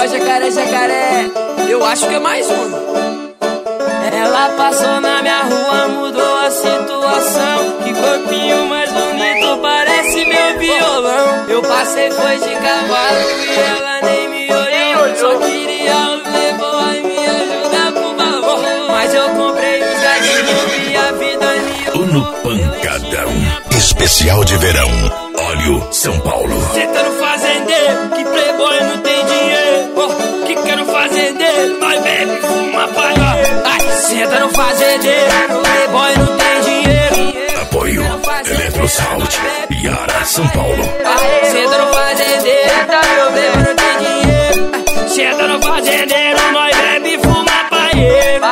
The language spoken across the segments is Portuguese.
É o jacaré, jacaré. Eu acho que é mais uma. Ela passou na minha rua, mudou a situação. Que corpinho mais bonito, parece meu violão. Eu passei, foi de cavalo e ela nem me olhou. Só queria o playboy me ajudar por favor. Mas eu comprei os gatinhos e a vida me No Pancadão Especial de Verão, Óleo São Paulo. Cê tá no fazendeiro, que playboy não tem dinheiro. Oh, que quer no fazendeiro, nós bebe, fuma, paia. Senta no fazendeiro, playboy não tem dinheiro. Apoio Eletrosalt, Yara, São Paulo. Senta no fazendeiro, meu bebo não tem dinheiro. Senta no fazendeiro, nós bebe, fuma, paieiro.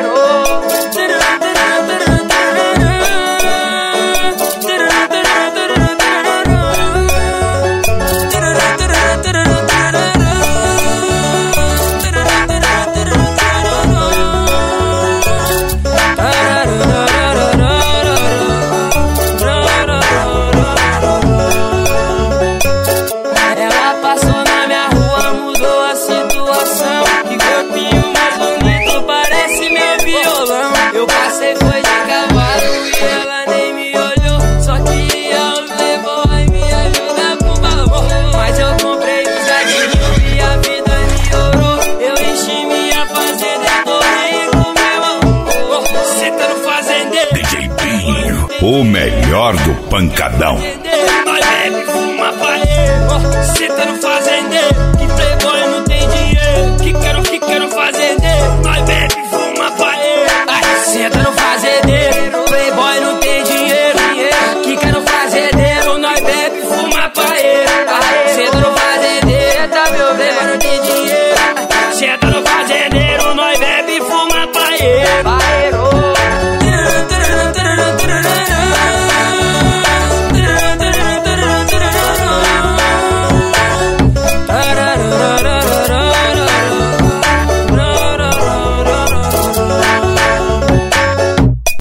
Eu passei, foi de cavalo e ela nem me olhou. Só queria os playboy me ajudar por favor. Mas eu comprei os gatinhos e a vida melhorou. Eu enchi minha fazenda e tô rico, meu amor. Cê tá no fazendeiro. DJ Binho, o melhor do Pancadão.